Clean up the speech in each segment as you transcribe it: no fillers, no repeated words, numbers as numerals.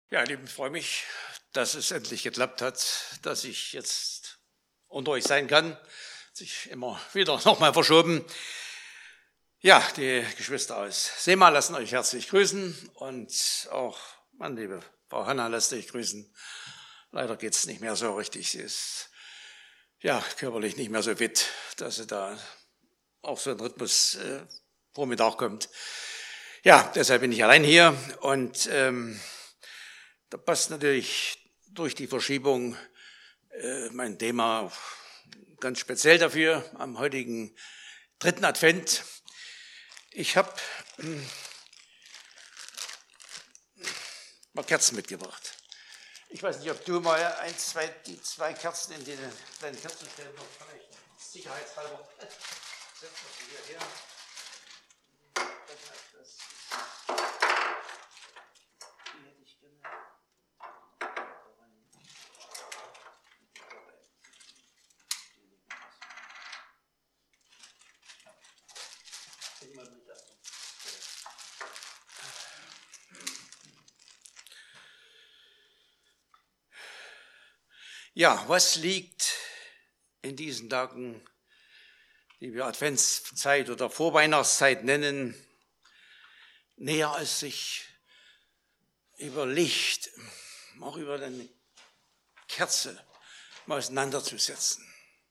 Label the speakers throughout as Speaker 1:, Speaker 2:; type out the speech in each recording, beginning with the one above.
Speaker 1: Ja, ihr Lieben, ich freue mich, dass es endlich geklappt hat, dass ich jetzt unter euch sein kann. Sich immer wieder nochmal verschoben. Ja, die Geschwister aus Sema lassen euch herzlich grüßen und auch meine liebe Frau Hanna lässt euch grüßen. Leider geht's nicht mehr so richtig. Sie ist ja körperlich nicht mehr so fit, dass sie da auch so ein Rhythmus Vormittag kommt. Ja, deshalb bin ich allein hier und da passt natürlich durch die Verschiebung mein Thema ganz speziell dafür am heutigen 3. Advent. Ich habe mal Kerzen mitgebracht. Ich weiß nicht, ob du mal die zwei Kerzen in den kleinen Kerzenstellen noch vielleicht sicherheitshalber setzen wir hierher. Ja, was liegt in diesen Tagen, die wir Adventszeit oder Vorweihnachtszeit nennen, näher als sich über Licht, auch über eine Kerze mal auseinanderzusetzen?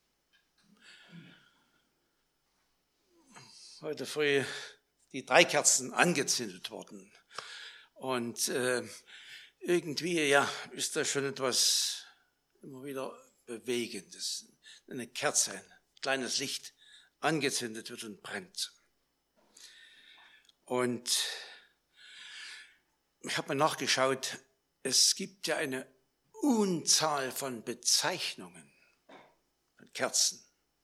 Speaker 1: Heute früh die 3 Kerzen angezündet worden und irgendwie ja ist da schon etwas immer wieder Bewegendes. Eine Kerze, ein kleines Licht angezündet wird und brennt. Und ich habe mal nachgeschaut, es gibt ja eine Unzahl von Bezeichnungen von Kerzen.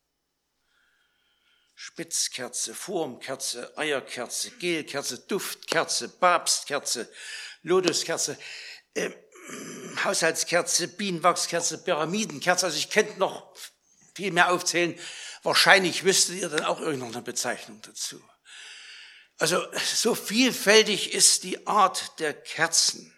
Speaker 1: Spitzkerze, Formkerze, Eierkerze, Gelkerze, Duftkerze, Papstkerze, Lotuskerze, Haushaltskerze, Bienenwachskerze, Pyramidenkerze. Also ich könnte noch viel mehr aufzählen. Wahrscheinlich wüsstet ihr dann auch irgendeine Bezeichnung dazu. Also so vielfältig ist die Art der Kerzen.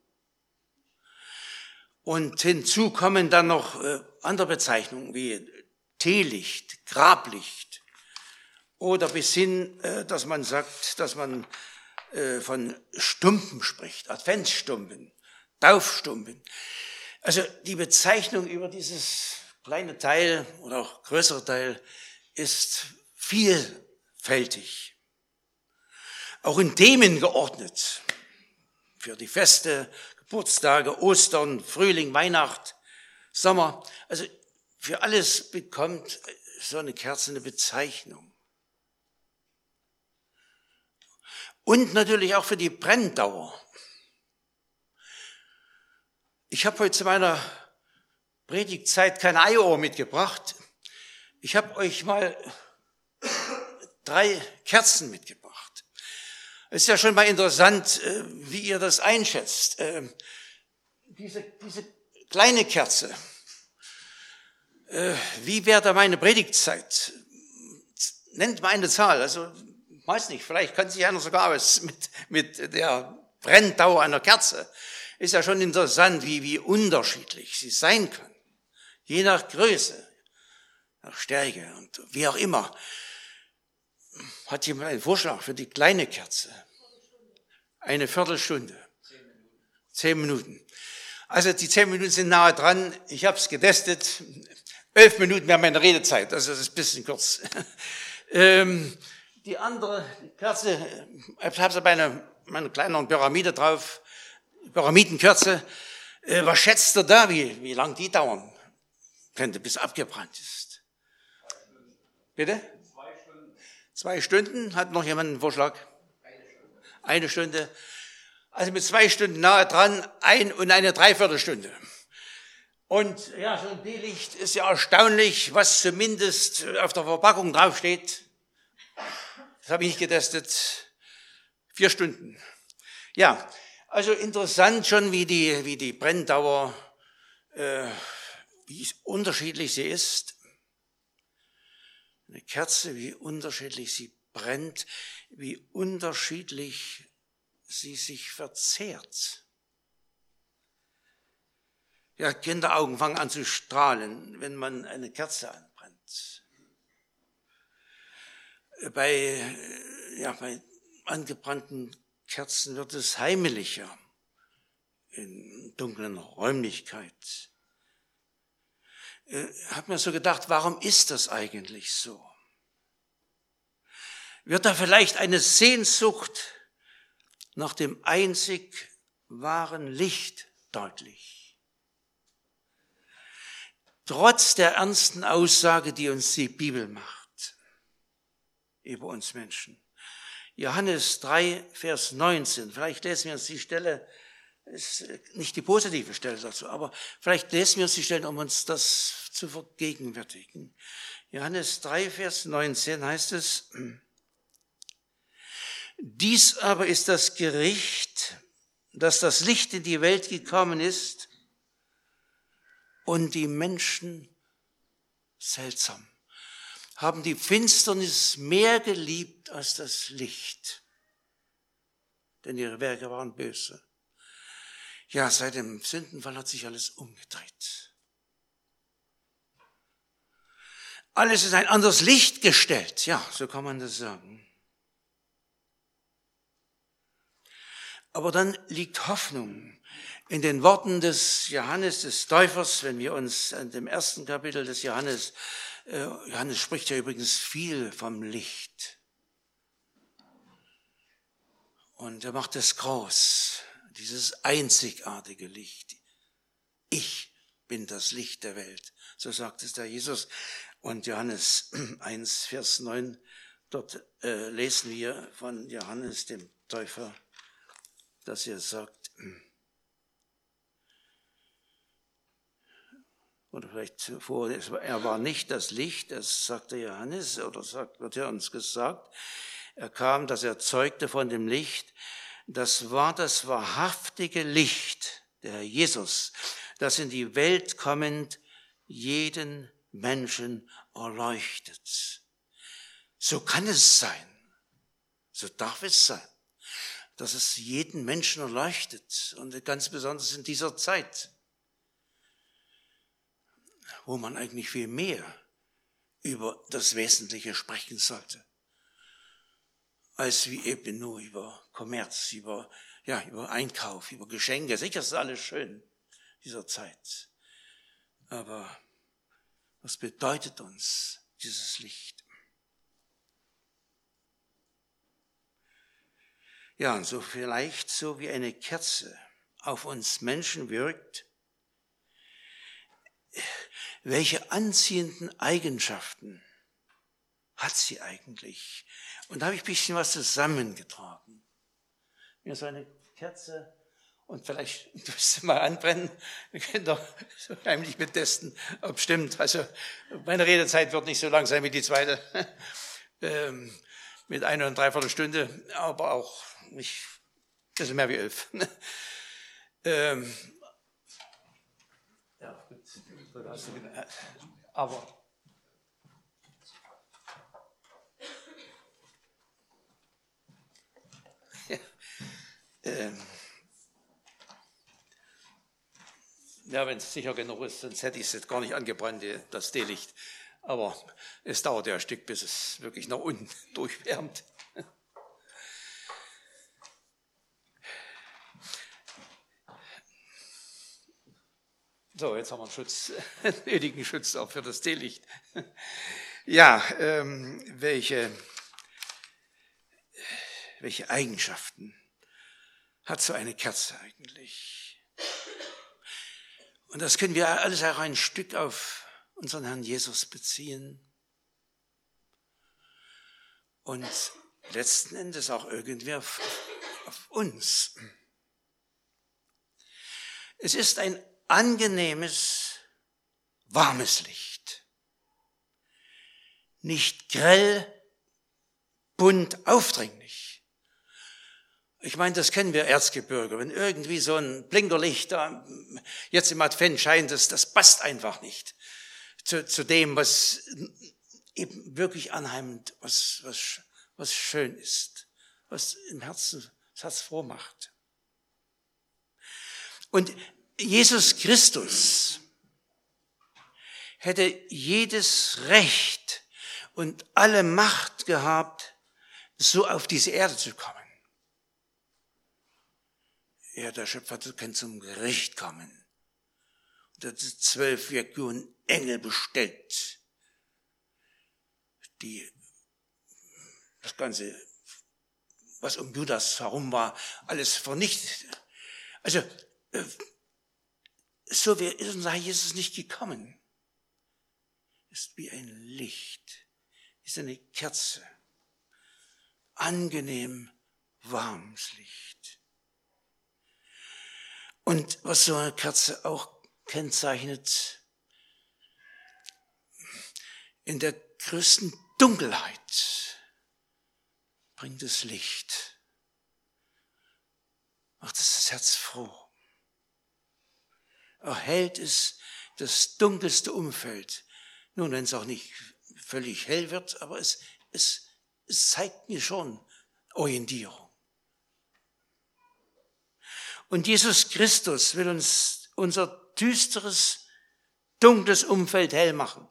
Speaker 1: Und hinzu kommen dann noch andere Bezeichnungen wie Teelicht, Grablicht oder bis hin, dass man sagt, dass man von Stumpen spricht, Adventsstumpen, Taufstumpen. Also die Bezeichnung über dieses kleine Teil oder auch größere Teil ist vielfältig. Auch in Themen geordnet. Für die Feste, Geburtstage, Ostern, Frühling, Weihnacht, Sommer. Also für alles bekommt so eine Kerze eine Bezeichnung. Und natürlich auch für die Brenndauer. Ich habe heute zu meiner Predigtzeit kein Eierohr mitgebracht. Ich habe euch mal 3 Kerzen mitgebracht. Es ist ja schon mal interessant, wie ihr das einschätzt. Diese kleine Kerze, wie wäre da meine Predigtzeit? Nennt mal eine Zahl, also weiß nicht, vielleicht kann sich einer sogar aus mit der Brenndauer einer Kerze. Ist ja schon interessant, wie unterschiedlich sie sein kann. Je nach Größe, nach Stärke und wie auch immer. Hat jemand einen Vorschlag für die kleine Kerze? Eine Viertelstunde. 10 Minuten. Also die 10 Minuten sind nahe dran. Ich habe es getestet. 11 Minuten wäre meine Redezeit. Also das ist ein bisschen kurz. Die andere Kerze, ich habe sie bei einer kleineren Pyramide drauf. Pyramidenkerze. Was schätzt ihr da, wie lang die dauern könnte, bis abgebrannt ist? Bitte?
Speaker 2: 2 Stunden.
Speaker 1: 2 Stunden? Hat noch jemand einen Vorschlag? 1 Stunde. Also mit 2 Stunden nahe dran, 1 und eine Dreiviertelstunde. Und ja, so ein Teelicht ist ja erstaunlich, was zumindest auf der Verpackung draufsteht. Das habe ich nicht getestet. 4 Stunden. Ja, also interessant schon, wie die Brenndauer, wie unterschiedlich sie ist. Eine Kerze, wie unterschiedlich sie brennt, wie unterschiedlich sie sich verzehrt. Ja, Kinderaugen fangen an zu strahlen, wenn man eine Kerze anbrennt. Bei angebrannten Kerzen wird es heimeliger in dunklen Räumlichkeit. Hab mir so gedacht, warum ist das eigentlich so? Wird da vielleicht eine Sehnsucht nach dem einzig wahren Licht deutlich? Trotz der ernsten Aussage, die uns die Bibel macht über uns Menschen. Johannes 3, Vers 19, vielleicht lesen wir uns die Stelle, ist nicht die positive Stelle dazu, aber vielleicht lesen wir uns die Stelle, um uns das zu vergegenwärtigen. Johannes 3, Vers 19 heißt es, dies aber ist das Gericht, dass das Licht in die Welt gekommen ist und die Menschen, seltsam, haben die Finsternis mehr geliebt als das Licht, denn ihre Werke waren böse. Ja, seit dem Sündenfall hat sich alles umgedreht. Alles ist ein anderes Licht gestellt, ja, so kann man das sagen. Aber dann liegt Hoffnung in den Worten des Johannes des Täufers, wenn wir uns in dem ersten Kapitel des Johannes spricht ja übrigens viel vom Licht. Und er macht es groß, dieses einzigartige Licht. Ich bin das Licht der Welt, so sagt es der Jesus. Und Johannes 1, Vers 9, dort lesen wir von Johannes dem Täufer, dass er sagt, oder vielleicht zuvor, er war nicht das Licht, das sagte Johannes, oder wird ja uns gesagt. Er kam, dass er zeugte von dem Licht. Das war das wahrhaftige Licht, der Herr Jesus, das in die Welt kommend jeden Menschen erleuchtet. So kann es sein, so darf es sein, dass es jeden Menschen erleuchtet und ganz besonders in dieser Zeit, wo man eigentlich viel mehr über das Wesentliche sprechen sollte, als wie eben nur über Kommerz, über Einkauf, über Geschenke. Sicher ist alles schön dieser Zeit. Aber was bedeutet uns dieses Licht? Ja, und so vielleicht so wie eine Kerze auf uns Menschen wirkt, welche anziehenden Eigenschaften hat sie eigentlich? Und da habe ich ein bisschen was zusammengetragen. Mir so eine Kerze und vielleicht müsste mal anbrennen. Wir können doch so heimlich mittesten, ob stimmt. Also meine Redezeit wird nicht so lang sein wie die zweite. Mit 1 3/4 Stunde, aber auch nicht, das ist mehr wie 11. Ja, gut. Aber ja, wenn es sicher genug ist, sonst hätte ich es jetzt gar nicht angebrannt, das Teelicht. Aber es dauert ja ein Stück, bis es wirklich nach unten durchwärmt. So, jetzt haben wir einen nötigen Schutz auch für das Teelicht. Ja, welche Eigenschaften hat so eine Kerze eigentlich? Und das können wir alles auch ein Stück auf unseren Herrn Jesus beziehen. Und letzten Endes auch irgendwie auf uns. Es ist ein angenehmes, warmes Licht. Nicht grell, bunt, aufdringlich. Ich meine, das kennen wir Erzgebirge. Wenn irgendwie so ein Blinkerlicht da jetzt im Advent scheint, das passt einfach nicht zu dem, was eben wirklich anheimend, was schön ist, was im Herzen das Herz froh macht. Und Jesus Christus hätte jedes Recht und alle Macht gehabt, so auf diese Erde zu kommen. Er, der Schöpfer, kann zum Gericht kommen. Und hat 12 Legionen Engel bestellt, die das Ganze, was um Judas herum war, alles vernichtet. Also, so wäre unser Jesus nicht gekommen. Ist wie ein Licht, ist eine Kerze, angenehm warmes Licht. Und was so eine Kerze auch kennzeichnet, in der größten Dunkelheit bringt es Licht, macht es das Herz froh, erhellt es das dunkelste Umfeld. Nun, wenn es auch nicht völlig hell wird, aber es zeigt mir schon Orientierung. Und Jesus Christus will uns unser düsteres, dunkles Umfeld hell machen.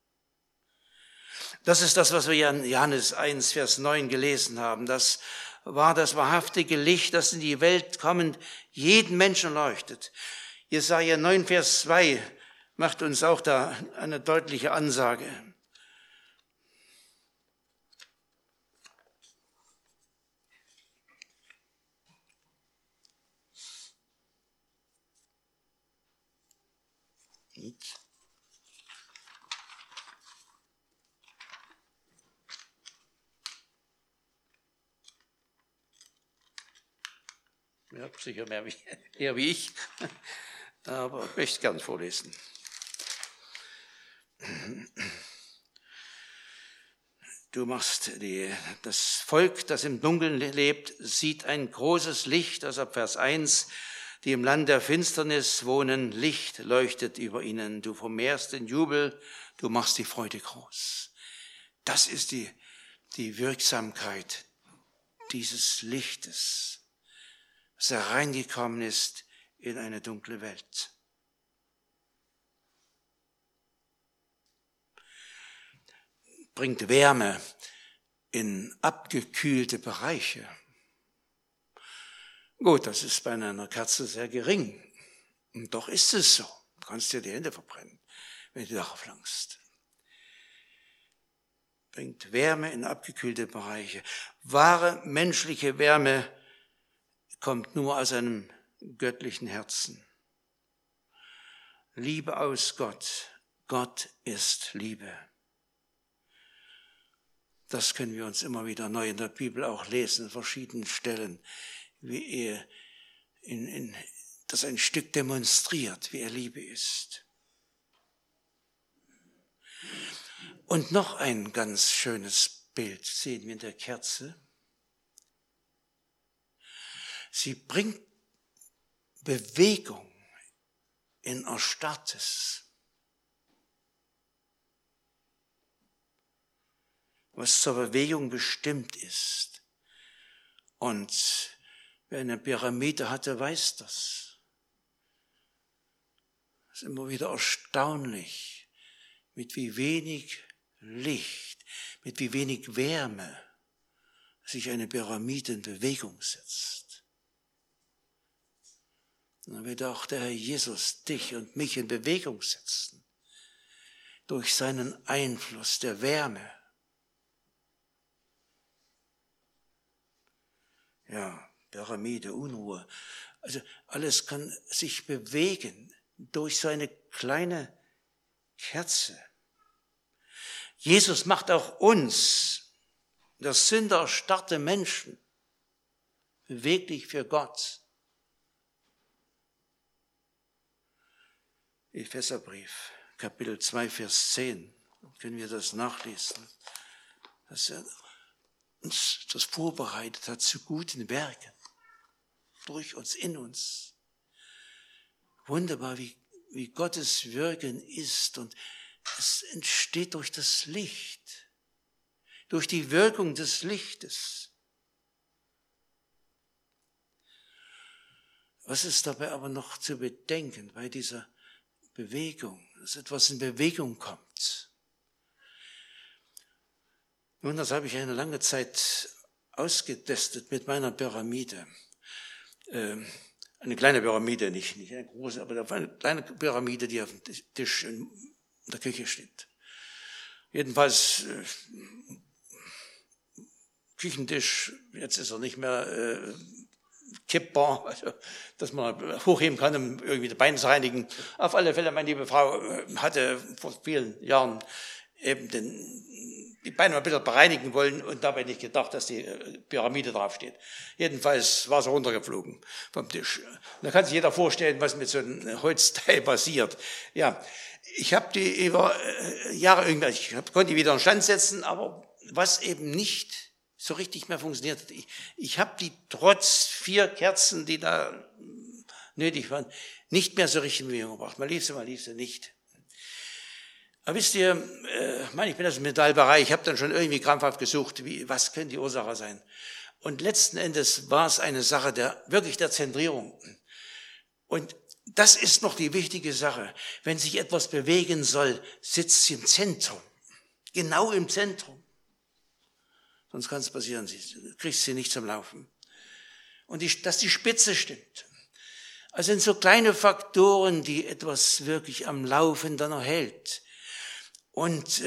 Speaker 1: Das ist das, was wir in Johannes 1, Vers 9 gelesen haben. Das war das wahrhaftige Licht, das in die Welt kommend jeden Menschen leuchtet. Jesaja 9, Vers 2 macht uns auch da eine deutliche Ansage. Ja, sicher eher wie ich, aber ich möchte gern vorlesen. Du machst das Volk, das im Dunkeln lebt, sieht ein großes Licht, das ab Vers 1, die im Land der Finsternis wohnen, Licht leuchtet über ihnen. Du vermehrst den Jubel, du machst die Freude groß. Das ist die Wirksamkeit dieses Lichtes, das hereingekommen ist in eine dunkle Welt. Bringt Wärme in abgekühlte Bereiche. Gut, das ist bei einer Kerze sehr gering. Und doch ist es so. Du kannst dir die Hände verbrennen, wenn du darauf langst. Bringt Wärme in abgekühlte Bereiche. Wahre menschliche Wärme kommt nur aus einem göttlichen Herzen. Liebe aus Gott. Gott ist Liebe. Das können wir uns immer wieder neu in der Bibel auch lesen, an verschiedenen Stellen, wie er das ein Stück demonstriert, wie er Liebe ist. Und noch ein ganz schönes Bild sehen wir in der Kerze. Sie bringt Bewegung in Erstarrtes. Was zur Bewegung bestimmt ist. Und wer eine Pyramide hatte, weiß das. Es ist immer wieder erstaunlich, mit wie wenig Licht, mit wie wenig Wärme sich eine Pyramide in Bewegung setzt. Und dann wird auch der Herr Jesus dich und mich in Bewegung setzen, durch seinen Einfluss der Wärme. Ja, Pyramide, Unruhe. Also alles kann sich bewegen durch so eine kleine Kerze. Jesus macht auch uns, das sündererstarrte Menschen, beweglich für Gott. Epheserbrief, Kapitel 2, Vers 10, können wir das nachlesen, dass er uns das vorbereitet hat zu guten Werken, durch uns, in uns. Wunderbar, wie Gottes Wirken ist, und es entsteht durch das Licht, durch die Wirkung des Lichtes. Was ist dabei aber noch zu bedenken bei dieser Bewegung, dass etwas in Bewegung kommt? Nun, das habe ich eine lange Zeit ausgetestet mit meiner Pyramide. Eine kleine Pyramide, nicht eine große, aber eine kleine Pyramide, die auf dem Tisch in der Küche steht. Jedenfalls Küchentisch, jetzt ist er nicht mehr kippbar, also, dass man hochheben kann, um irgendwie die Beine zu reinigen. Auf alle Fälle, meine liebe Frau hatte vor vielen Jahren eben die Beine mal ein bisschen bereinigen wollen und dabei nicht gedacht, dass die Pyramide draufsteht. Jedenfalls war sie runtergeflogen vom Tisch. Und da kann sich jeder vorstellen, was mit so einem Holzteil passiert. Ja, ich habe die über Jahre irgendwie, konnte die wieder in Stand setzen, aber was eben nicht so richtig mehr funktioniert. Ich habe die trotz 4 Kerzen, die da nötig waren, nicht mehr so richtig in Bewegung gebracht. Mal lief sie nicht. Aber wisst ihr, ich bin aus dem Metallbereich, ich habe dann schon irgendwie krampfhaft gesucht, was könnte die Ursache sein. Und letzten Endes war es eine Sache wirklich der Zentrierung. Und das ist noch die wichtige Sache. Wenn sich etwas bewegen soll, sitzt sie im Zentrum. Genau im Zentrum. Sonst kann es passieren, du kriegst sie nicht zum Laufen. Und dass die Spitze stimmt. Also sind so kleine Faktoren, die etwas wirklich am Laufen dann erhält. Und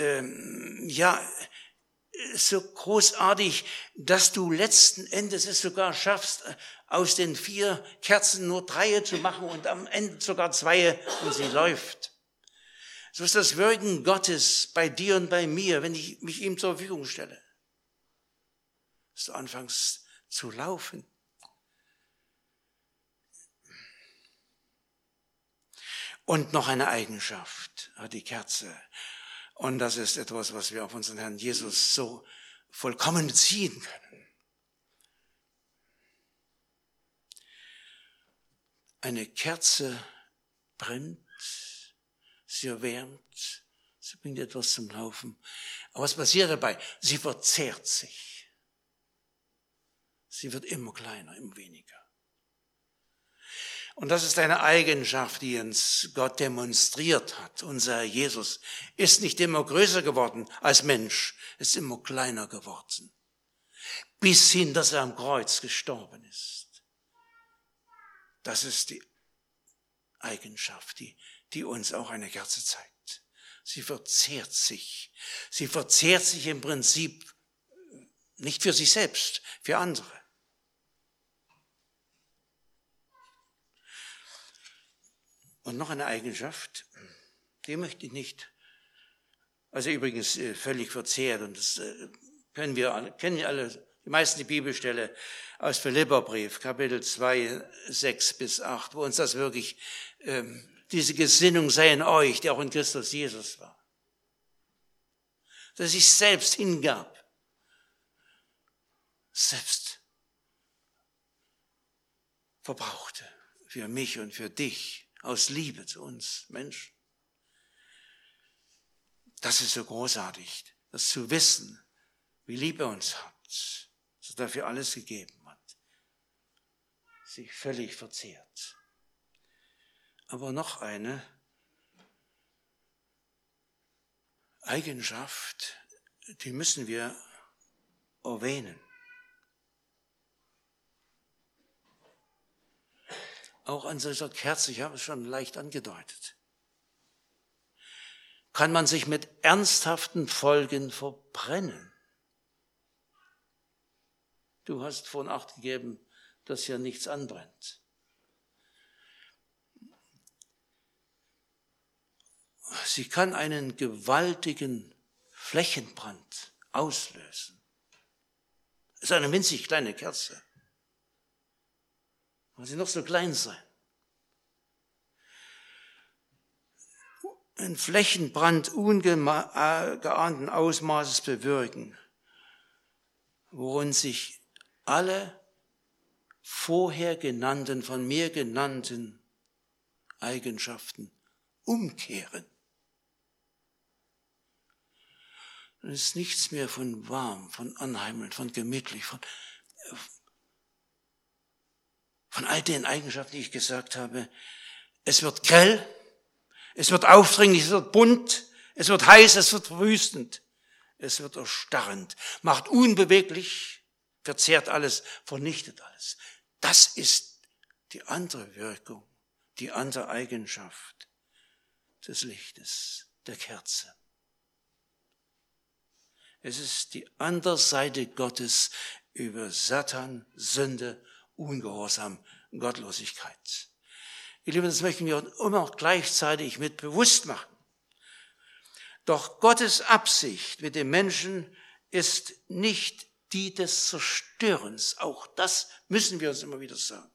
Speaker 1: so großartig, dass du letzten Endes es sogar schaffst, aus den 4 Kerzen nur 3 zu machen und am Ende sogar 2 und sie läuft. So ist das Wirken Gottes bei dir und bei mir, wenn ich mich ihm zur Verfügung stelle. Dass du anfängst zu laufen. Und noch eine Eigenschaft hat die Kerze. Und das ist etwas, was wir auf unseren Herrn Jesus so vollkommen beziehen können. Eine Kerze brennt, sie erwärmt, sie bringt etwas zum Laufen. Aber was passiert dabei? Sie verzehrt sich. Sie wird immer kleiner, immer weniger. Und das ist eine Eigenschaft, die uns Gott demonstriert hat. Unser Jesus ist nicht immer größer geworden als Mensch, ist immer kleiner geworden. Bis hin, dass er am Kreuz gestorben ist. Das ist die Eigenschaft, die uns auch eine Kerze zeigt. Sie verzehrt sich. Sie verzehrt sich im Prinzip nicht für sich selbst, für andere. Und noch eine Eigenschaft, die möchte ich nicht, also übrigens völlig verzehrt, und das kennen wir alle, die meisten die Bibelstelle aus Philipperbrief, Kapitel 2, 6-8, wo uns das wirklich, diese Gesinnung sei in euch, die auch in Christus Jesus war. Dass sich selbst hingab, selbst verbrauchte für mich und für dich. Aus Liebe zu uns Menschen. Das ist so großartig, das zu wissen, wie lieb er uns hat, dass er dafür alles gegeben hat. Sich völlig verzehrt. Aber noch eine Eigenschaft, die müssen wir erwähnen. Auch an dieser Kerze, ich habe es schon leicht angedeutet, kann man sich mit ernsthaften Folgen verbrennen. Du hast vorhin Acht gegeben, dass hier nichts anbrennt. Sie kann einen gewaltigen Flächenbrand auslösen. Es ist eine winzig kleine Kerze. Kann sie noch so klein sein. Ein Flächenbrand ungeahnten Ausmaßes bewirken, worin sich alle vorher genannten, von mir genannten Eigenschaften umkehren. Dann ist nichts mehr von warm, von anheimelnd, von gemütlich, von von all den Eigenschaften, die ich gesagt habe. Es wird grell, es wird aufdringlich, es wird bunt, es wird heiß, es wird verwüstend, es wird erstarrend, macht unbeweglich, verzehrt alles, vernichtet alles. Das ist die andere Wirkung, die andere Eigenschaft des Lichtes, der Kerze. Es ist die andere Seite Gottes über Satan, Sünde, Ungehorsam, Gottlosigkeit. Ihr Lieben, das möchten wir immer gleichzeitig mit bewusst machen. Doch Gottes Absicht mit dem Menschen ist nicht die des Zerstörens. Auch das müssen wir uns immer wieder sagen.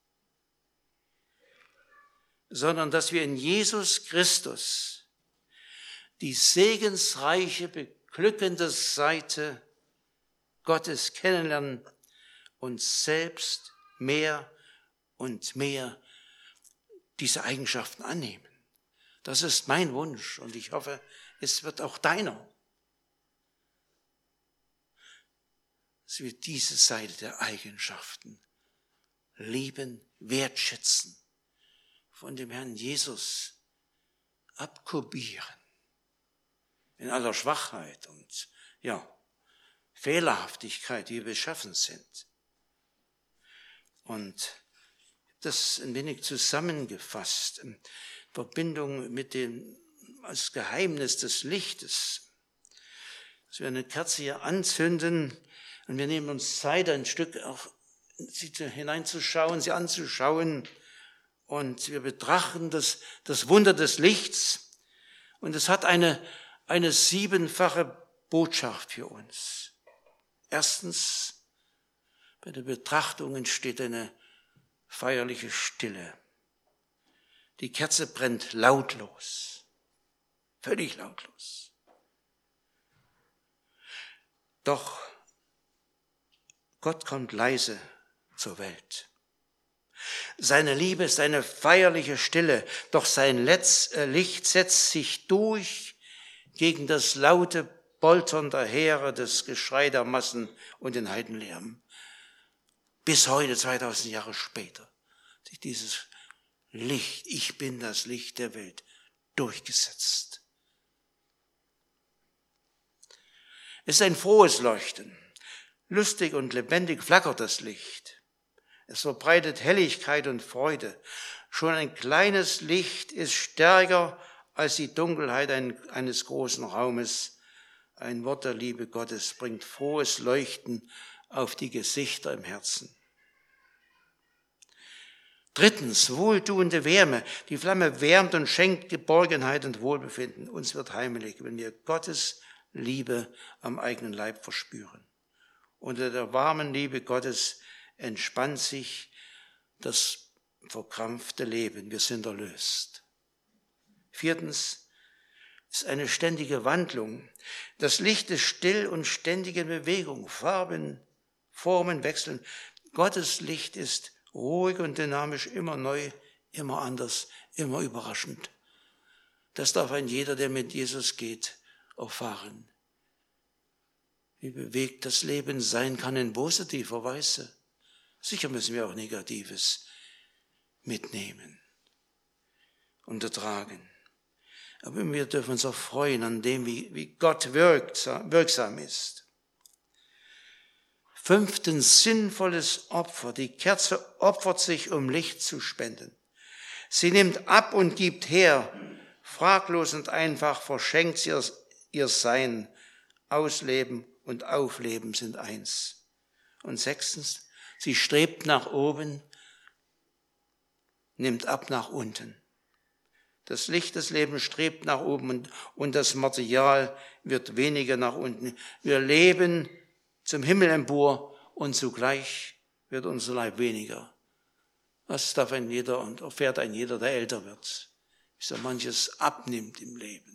Speaker 1: Sondern dass wir in Jesus Christus die segensreiche, beglückende Seite Gottes kennenlernen und selbst mehr und mehr diese Eigenschaften annehmen. Das ist mein Wunsch und ich hoffe, es wird auch deiner. Dass wir diese Seite der Eigenschaften lieben, wertschätzen, von dem Herrn Jesus abkopieren. In aller Schwachheit und Fehlerhaftigkeit, die wir beschaffen sind. Und das ein wenig zusammengefasst in Verbindung mit dem als Geheimnis des Lichtes. Dass wir eine Kerze hier anzünden und wir nehmen uns Zeit, ein Stück auch sie hineinzuschauen, sie anzuschauen und wir betrachten das Wunder des Lichts und es hat eine siebenfache Botschaft für uns. Erstens, bei der Betrachtung entsteht eine feierliche Stille. Die Kerze brennt lautlos, völlig lautlos. Doch Gott kommt leise zur Welt. Seine Liebe ist eine feierliche Stille, doch sein Licht setzt sich durch gegen das laute Poltern der Heere, das Geschrei der Massen und den Heidenlärm. Bis heute, 2000 Jahre später, sich dieses Licht, ich bin das Licht der Welt, durchgesetzt. Es ist ein frohes Leuchten. Lustig und lebendig flackert das Licht. Es verbreitet Helligkeit und Freude. Schon ein kleines Licht ist stärker als die Dunkelheit eines großen Raumes. Ein Wort der Liebe Gottes bringt frohes Leuchten auf die Gesichter im Herzen. Drittens, wohltuende Wärme. Die Flamme wärmt und schenkt Geborgenheit und Wohlbefinden. Uns wird heimelig, wenn wir Gottes Liebe am eigenen Leib verspüren. Unter der warmen Liebe Gottes entspannt sich das verkrampfte Leben. Wir sind erlöst. Viertens, ist eine ständige Wandlung. Das Licht ist still und ständig in Bewegung. Farben, Formen wechseln. Gottes Licht ist ruhig und dynamisch, immer neu, immer anders, immer überraschend. Das darf ein jeder, der mit Jesus geht, erfahren. Wie bewegt das Leben sein kann in positiver Weise. Sicher müssen wir auch Negatives mitnehmen und ertragen. Aber wir dürfen uns auch freuen an dem, wie Gott wirksam ist. Fünftens, sinnvolles Opfer. Die Kerze opfert sich, um Licht zu spenden. Sie nimmt ab und gibt her. Fraglos und einfach verschenkt sie ihr Sein. Ausleben und Aufleben sind eins. Und sechstens, sie strebt nach oben, nimmt ab nach unten. Das Licht des Lebens strebt nach oben und das Material wird weniger nach unten. Wir leben zum Himmel empor und zugleich wird unser Leib weniger. Das darf ein jeder und erfährt ein jeder, der älter wird. Bis er manches abnimmt im Leben.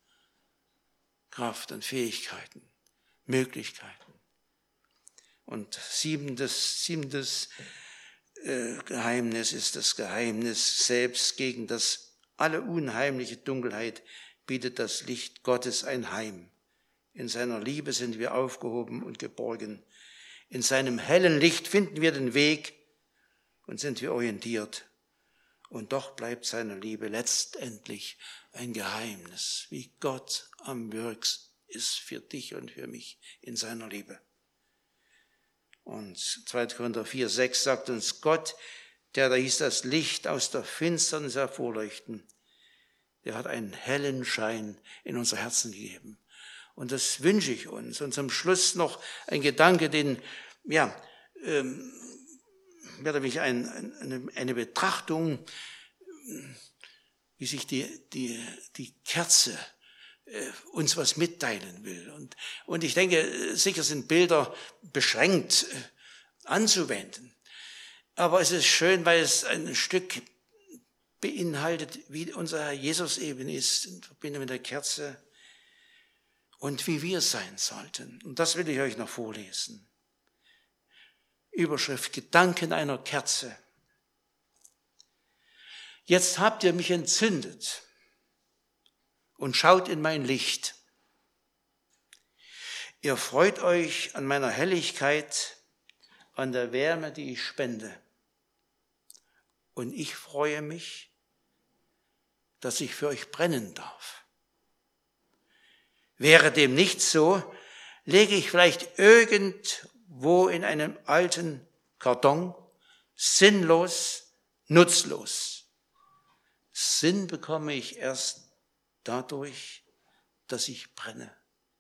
Speaker 1: Kraft und Fähigkeiten, Möglichkeiten. Und siebentes Geheimnis ist das Geheimnis selbst gegen das alle unheimliche Dunkelheit bietet das Licht Gottes ein Heim. In seiner Liebe sind wir aufgehoben und geborgen. In seinem hellen Licht finden wir den Weg und sind wir orientiert. Und doch bleibt seine Liebe letztendlich ein Geheimnis, wie Gott am Werk ist für dich und für mich in seiner Liebe. Und 2. Korinther 4,6 sagt uns Gott, der da hieß das Licht aus der Finsternis hervorleuchten, der hat einen hellen Schein in unser Herzen gegeben. Und das wünsche ich uns. Und zum Schluss noch ein Gedanke, den, werde mich eine Betrachtung, wie sich die Kerze uns was mitteilen will. Und ich denke, sicher sind Bilder beschränkt anzuwenden. Aber es ist schön, weil es ein Stück beinhaltet, wie unser Herr Jesus eben ist, in Verbindung mit der Kerze und wie wir sein sollten. Und das will ich euch noch vorlesen. Überschrift: Gedanken einer Kerze. Jetzt habt ihr mich entzündet und schaut in mein Licht. Ihr freut euch an meiner Helligkeit, an der Wärme, die ich spende. Und ich freue mich, dass ich für euch brennen darf. Wäre dem nicht so, lege ich vielleicht irgendwo in einem alten Karton, sinnlos, nutzlos. Sinn bekomme ich erst dadurch, dass ich brenne.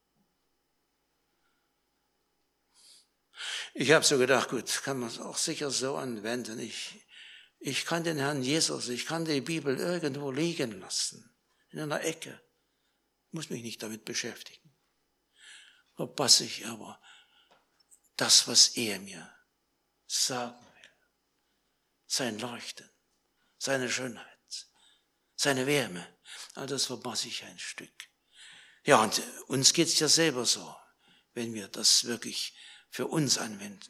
Speaker 1: Ich habe so gedacht, gut, kann man es auch sicher so anwenden. Ich kann den Herrn Jesus, ich kann die Bibel irgendwo liegen lassen, in einer Ecke. Muss mich nicht damit beschäftigen. Verpasse ich aber das, was er mir sagen will. Sein Leuchten, seine Schönheit, seine Wärme. All das verpasse ich ein Stück. Ja, und uns geht's ja selber so, wenn wir das wirklich für uns anwenden.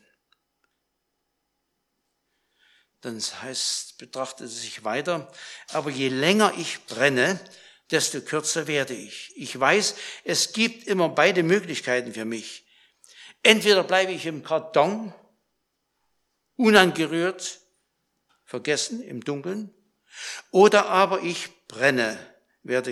Speaker 1: Dann betrachtet es sich weiter, aber je länger ich brenne, desto kürzer werde ich. Ich weiß, es gibt immer beide Möglichkeiten für mich. Entweder bleibe ich im Karton, unangerührt, vergessen im Dunkeln, oder aber ich brenne, werde